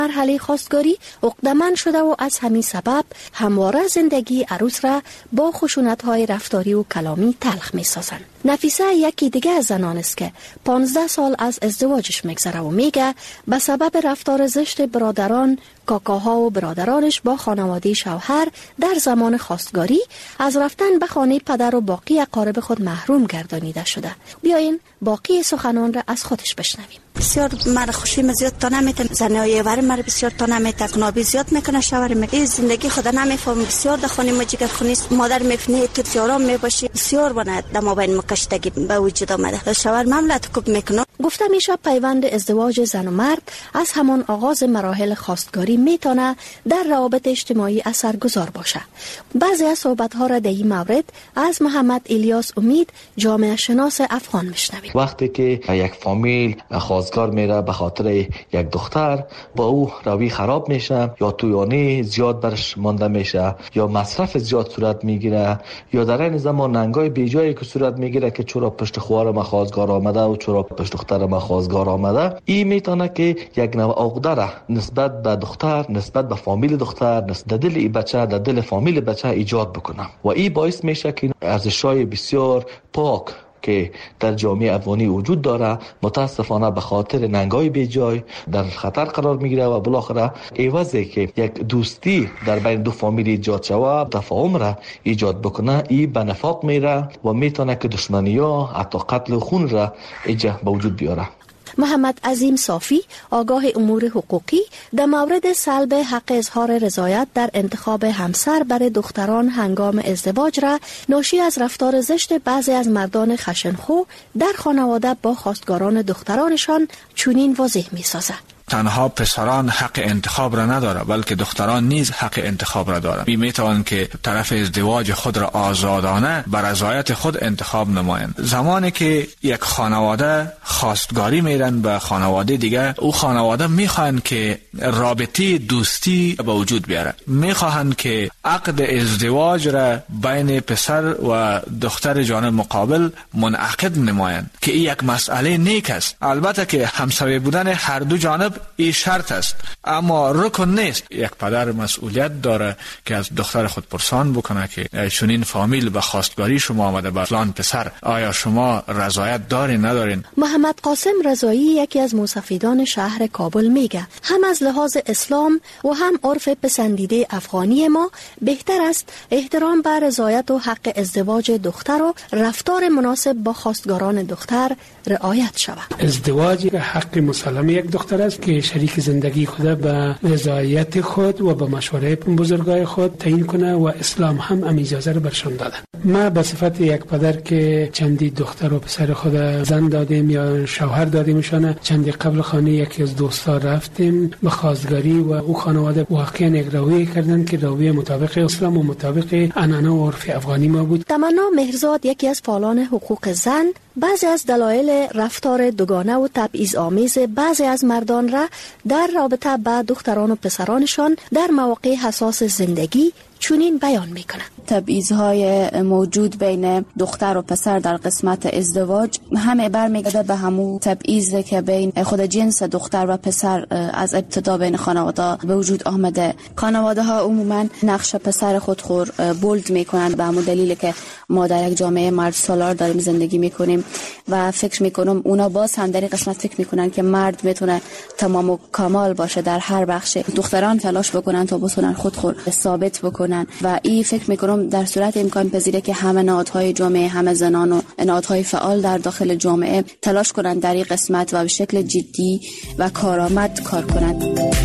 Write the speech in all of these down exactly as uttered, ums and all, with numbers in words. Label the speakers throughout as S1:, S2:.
S1: مرحله خواستگاری عقده‌مند شده و از همین سبب همواره زندگی عروس را با خشونت‌های رفتاری و کلامی تلخ می‌سازند. نفیسه یکی دیگه از زنان است که پانزده سال از ازدواجش میگذره و میگه به سبب رفتار زشت برادران، کاکاها و برادرانش با خانواده شوهر در زمان خواستگاری از رفتن به خانه پدر و باقی اقارب خود محروم گردانیده شده. بیاین باقی سخنان را از خودش بشنویم.
S2: بسیار مرا خوشیم زیاد تا نمیتن، زنای ور مرا بسیار تا نمیتن، کنابی زیاد میکنه، شوهر میگه زندگی خدا نمیفهم، بسیار در خانه ما جگر خونی مادر میفنه تو سیارام میباشی، بسیار بنا در مابین مکشتگی به وجود آمده. شوهر مملت کوب میکنه.
S1: گفته میشه پیوند ازدواج زن و مرد از همان آغاز مراحل خواستگاری میتونه در روابط اجتماعی اثرگذار باشه. بعضی از صحبت‌ها را در این مورد از محمد الیاس امید، جامعه شناس افغان میشنویم.
S3: وقتی که یک فامیل خواستگار میره به خاطر یک دختر، با او روی خراب میشه یا تویانی زیاد برش مانده میشه یا مصرف زیاد صورت میگیره یا در این زمان ننگای بیجایی که صورت میگیره که چرا پشت خوار ما خواستگار آمده و چرا پشت دختر ما خواستگار آمده، این میتونه که یک نوع عقده نسبت به دختر، نسبت به فامیل دختر، نسبت دل ای بچه، در دل فامیل بچه ایجاد بکنه و این باعث میشه که ارزش‌های بسیار پاک که در جامعه افغانی وجود داره متاسفانه به خاطر ننگای بیجای در خطر قرار میگیره و بالاخره عوضی که یک دوستی در بین دو فامیل ایجاد شود، تفاهم را ایجاد بکنه، این به نفاق میره و میتونه که دشمنی ها حتی قتل و خون را ایجاد به وجود بیاره.
S1: محمد عظیم صافی، آگاه امور حقوقی، در مورد سلب حق اظهار رضایت در انتخاب همسر برای دختران هنگام ازدواج را ناشی از رفتار زشت بعضی از مردان خشنخو در خانواده با خواستگاران دخترانشان چنین واضح می‌سازد.
S4: تنها پسران حق انتخاب را نداره بلکه دختران نیز حق انتخاب را دارند. می میتوان که طرف ازدواج خود را آزادانه بر رضایت خود انتخاب نمایند. زمانی که یک خانواده خواستگاری میرن به خانواده دیگه، او خانواده میخواهند که رابطه دوستی به وجود بیاره، میخواهند که عقد ازدواج را بین پسر و دختر جانب مقابل منعقد نمایند که این یک مسئله نیک است. البته که همسایه بودن هر دو جانب این شرط است، اما رکن نیست. یک پدر مسئولیت داره که از دختر خود پرسان بکنه که چنین فامیل به خواستگاری شما آمده، به فلان پسر آیا شما رضایت دارین ندارین؟
S1: محمد قاسم رضایی، یکی از مستفیدان شهر کابل، میگه هم از لحاظ اسلام و هم عرف پسندیده افغانی ما بهتر است احترام بر رضایت و حق ازدواج دختر و رفتار مناسب با خواستگاران دختر رعایت شود.
S5: ازدواج حق مسلم یک دختر است که شریک زندگی خود به رضایت خود و به مشوره بزرگای خود تعیین کنه و اسلام هم ام اجازه رو برشان داده. ما به صفت یک پدر که چندی دختر و پسر خود زن دادیم یا شوهر دادیمشان، چندی قبل خانه یکی از دوستا رفتیم به خواستگاری و او خانواده واقعا یک رویه کردن که رویه مطابق اسلام و مطابق عنعنه و عرف افغانی ما بود.
S1: تمنا مهرزاد، یکی از فعالان حقوق زن، بعضی از دلایل رفتار دوگانه و تبعیض آمیز بعضی از مردان را در رابطه با دختران و پسرانشان در مواقع حساس زندگی چنین بیان میکنه.
S6: تبعیض‌های موجود بین دختر و پسر در قسمت ازدواج همه برمیگرده به همون تبعیض که بین خود جنس دختر و پسر از ابتدا بین خانواده به وجود آمده. خانواده ها عموما نقش پسر خود خور بولد میکنن به همون دلیل که ما در یک جامعه مرد سالار داریم زندگی میکنیم و فکر میکنم اونا باز هم در این قسمت فکر میکنن که مرد میتونه تمام و کمال باشه در هر بخش. دختران تلاش بکنن تا بتونن خود خور ثابت بکنن و این فکر میکنم در صورت امکان پذیره که همه نهادهای جامعه، همه زنان و نهادهای فعال در داخل جامعه تلاش کنند در این قسمت و به شکل جدی و کارآمد کار کنند.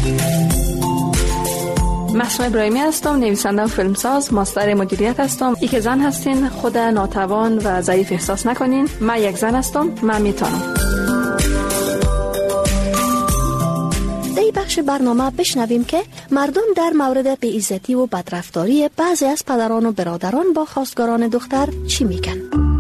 S7: محسوم ابراهیمی هستم، نویسنده و فیلمساز، ماستر مدیریت هستم. ای که زن هستین خود ناتوان و ضعیف احساس نکنین. من یک زن هستم، من میتونم.
S1: بخش برنامه بشنویم که مردم در مورد بی‌عزتی و بدرفتاری بعضی از پدران و برادران با خواستگاران دختر چی میگن.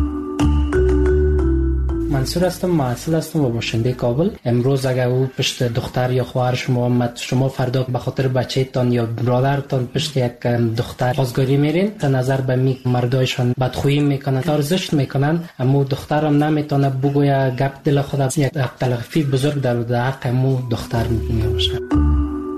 S8: منصور هستم، محصل هستم و باشنده کابل. امروز اگر او پشت دختر یا خواهر شما آمد، شما فردا به خاطر بچه‌تان یا برادرتان پشت یک دختر خواستگاری میرین، تا نظر به می مردایشان بدخویی میکنن، ارزش میکنن، اما دخترم نمیتونه بگویه گپ دل خود، یک تلافی بزرگ در حق مو دختر میشه.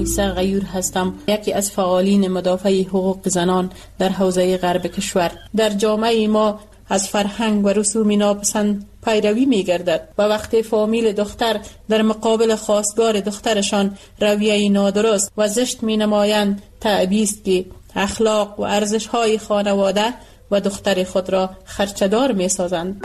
S9: نفیسه غیور هستم، یکی از فعالین مدافع حقوق زنان در حوزه غرب کشور. در جامعه ما از فرهنگ و رسوم ناپسند پیروی می گردد و وقتی فامیل دختر در مقابل خواستگار دخترشان رویه نادرست و زشت می نمایند، تعبیست که اخلاق و ارزش های خانواده و دختر خود را خرچدار می سازند.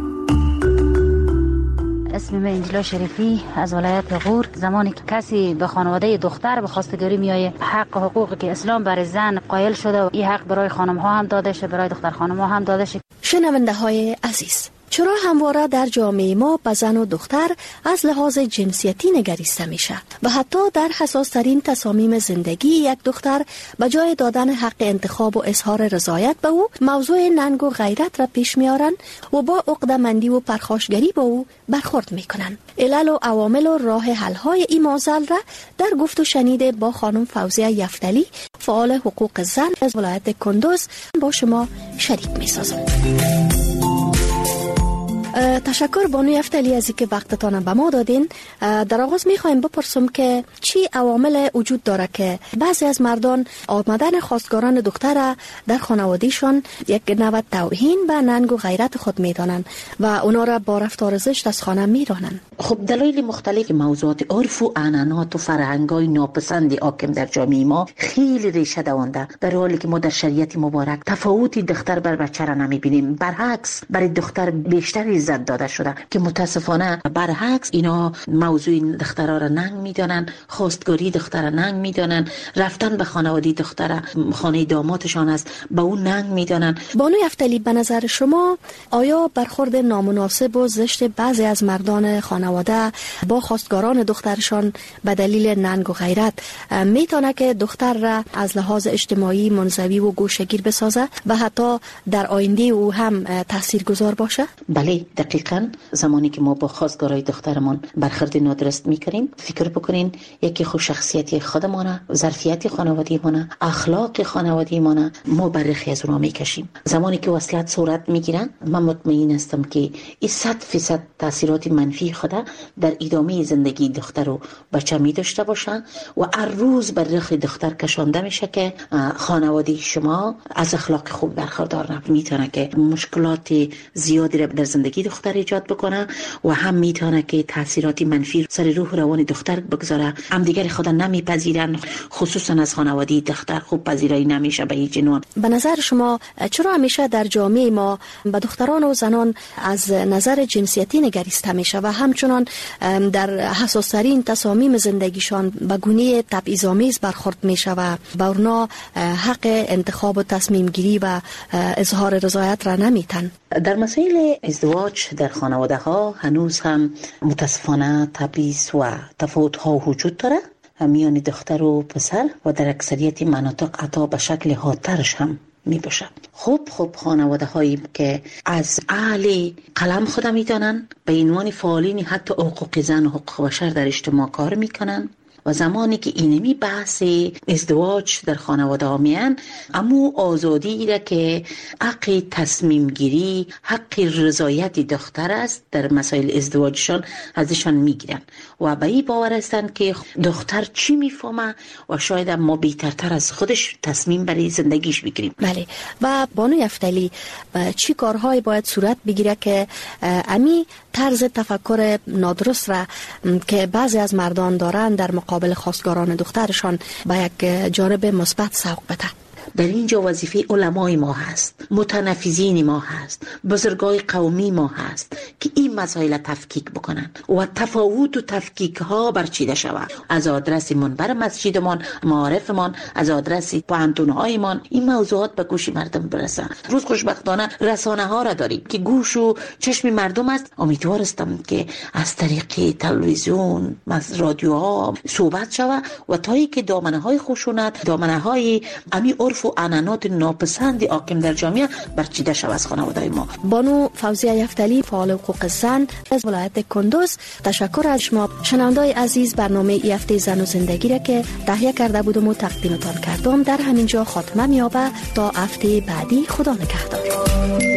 S10: اسم من انجلا شریفی از ولایت غور. زمانی که کسی به خانواده دختر به خواستگاری میآید، حق و حقوقی که اسلام برای زن قائل شده و این حق برای خانم ها هم داده شه، برای دختر خانم ها هم داده شه.
S1: شنونده های عزیز، چرا همواره در جامعه ما به زن و دختر از لحاظ جنسیتی نگریسته میشه و حتی در حساس ترین تصامیم زندگی یک دختر به جای دادن حق انتخاب و اظهار رضایت به او، موضوع ننگ و غیرت را پیش میارن و با عقده‌مندی و پرخاشگری با او برخورد میکنن؟ علل و عوامل و راه حل های این معضل را در گفت و شنید با خانم فوزیه یفتلی، فعال حقوق زن از ولایت کندوز، با شما شریک میسازم. تشکر بانو یفتلی از اینکه وقتتان به ما دادین. در آغاز میخوایم بپرسم که چی عوامل وجود داره که بعضی از مردان آمدن خواستگاران دختر در خانوادهشان یک نوع توهین به ننگ و غیرت خود میدانند و اونا را با رفتار زشت از خانه میرانند؟
S11: خب دلایل مختلف موضوعات عرف و عنعنات و فرهنگ‌های ناپسند حاکم در جامعه ما خیلی ریشه دوانده، در حالی که ما در شریعت مبارک تفاوتی دختر بر بچه را نمیبینیم. برعکس برای دختر بیشتر عزت داده شده که متاسفانه برعکس اینا موضوع دخترها را ننگ میدانن، خواستگاری دختر را ننگ میدانن، رفتن به خانواده دختر خانه دامادشان است به اون ننگ میدانن.
S1: بانو یفتلی، به نظر شما آیا برخورد نامناسب و زشت بعضی از مردان خانواده با خواستگاران دخترشان به دلیل ننگ و غیرت میتونه که دختر را از لحاظ اجتماعی منزوی و گوشه‌گیر بسازه و حتی در آینده او هم تاثیرگذار باشه؟
S11: بله، دقیقاً. زمانی که ما با خواستگارای دخترمان برخورد نادرست میکنیم، فکر بکنین یکی خود شخصیت خودمانه، ظرفیت خانوادگیمانه، اخلاق خانوادگیمانه ما برخی از اونها میکشیم. زمانی که وصلت صورت میگیرن، من مطمئن هستم که این صد فیصد تاثیرات منفی خود در ادامه زندگی دختر و بچه می داشته باشن و هر روز بر رخ دختر کشانده میشه که خانواده شما از اخلاق خوب برخوردار نه. میتونه که مشکلات زیادی را در زندگی دختر ایجاد بکنه و هم میتونه که تاثیرات منفی سر روح روان دختر بگذاره. هم دیگر خود نمیپذیرن، خصوصا از خانواده دختر خوب پذیرایی نمیشه به هیچ عنوان.
S1: به نظر شما چرا همیشه در جامعه ما به دختران و زنان از نظر جنسیتی نگریسته میشه و همچنان در حساس‌ترین تصامیم زندگیشان به گونه تبعیض‌آمیز برخورد میشه و به اونها حق انتخاب و تصمیم گیری و اظهار رضایت را نمیتن؟
S11: در مسائل ازدواج در خانواده ها هنوز هم متاسفانه تبعیض و تفاوت ها وجود داره میان دختر و پسر و در اکثریت مناطق حتی به شکل حادترش هم می باشه. خوب خوب خانواده هایی که از اهل قلم خود می دانن به عنوان فعالین حتی حقوق زن و حقوق بشر در اجتماع کار می کنن و زمانی که اینمی بحث ازدواج در خانواده ها میان، امو آزادی را که حق تصمیم گیری، حق رضایت دختر است در مسائل ازدواجشان ازشان میگیرن و به این باور هستند که دختر چی میفهمه و شاید ما بهترتر از خودش تصمیم برای زندگیش بگیریم.
S1: بله. و بانو یفتلی، چی کارهایی باید صورت بگیره که امی طرز تفکر نادرست را که بعضی از مردان دارن در مقابل خواستگاران دخترشان به یک جانب مثبت سوق بده؟
S11: در اینجا وظیفه علمای ما هست، متنفذین ما هست، بزرگای قومی ما هست که این مسائل تفکیک بکنن و تفاوت و تفکیک ها برچیده شود. از آدرس منبر مسجدمان، معارفمان، از آدرس پوهنتون‌هایمان این موضوعات به گوش مردم برسن. روز خوشبختانه رسانه ها را داریم که گوش و چشم مردم است. امیدوارستم که از طریق تلویزیون، رادیوها صحبت شود و تایی که دامنه های خشونت، دامنه های امی عرف و عنعنات ناپسند حاکم در جامعه برچیده شود از خانواده ما.
S1: بانو فوزیه یفتلی، فعال حقوق زن از ولایت کندوز، تشکر از شما. شنوندگان عزیز، برنامه ای هفته زن و زندگی را که تهیه کرده بودم و تقدیمتان کردم در همینجا خاتمه می‌یابد. تا هفته بعدی، خدا نگهدار.